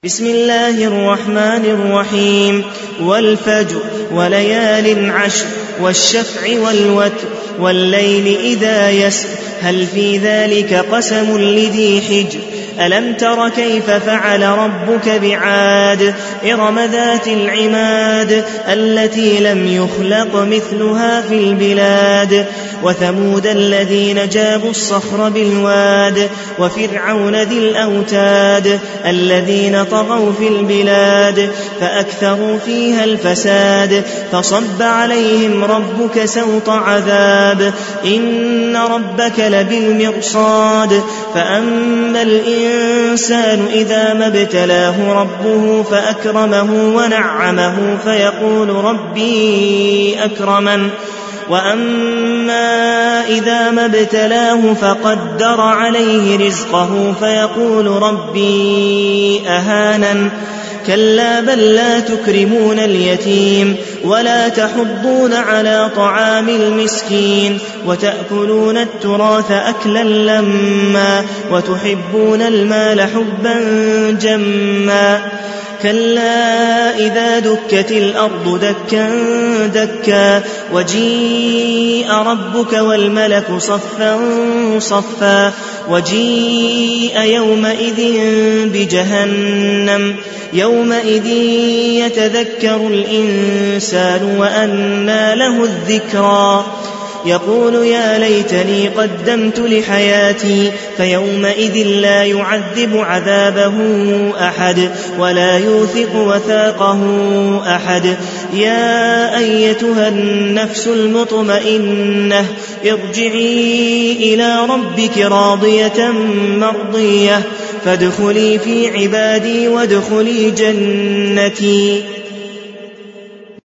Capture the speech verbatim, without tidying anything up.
بسم الله الرحمن الرحيم والفجر وليال عشر والشفع والوتر والليل إذا يسر هل في ذلك قسم لذي حجر ألم تر كيف فعل ربك بعاد إرم ذات العماد التي لم يخلق مثلها في البلاد وثمود الذين جابوا الصخر بالواد وفرعون ذي الأوتاد الذين طغوا في البلاد فأكثروا فيها الفساد فصب عليهم ربك سوط عذاب إن ربك لبالمرصاد فأما الإنسان إذا ما ابتلاه ربه فأكرمه ونعمه فيقول ربي أكرمن وأما إذا ما ابتلاه فقدر عليه رزقه فيقول ربي أهانن كلا بل لا تكرمون اليتيم ولا تحضون على طعام المسكين وتأكلون التراث أكلا لما وتحبون المال حبا جما كلا إذا دكت الأرض دكا دكا وجيء ربك والملك صفا صفا وجيء يومئذ بجهنم يومئذ يتذكر الإنسان وأنى له الذكرى يقول يا ليتني قدمت لحياتي فيومئذ لا يعذب عذابه أحد ولا يوثق وثاقه أحد يا أيتها النفس المطمئنة ارجعي إلى ربك راضية مرضية فادخلي في عبادي وادخلي جنتي.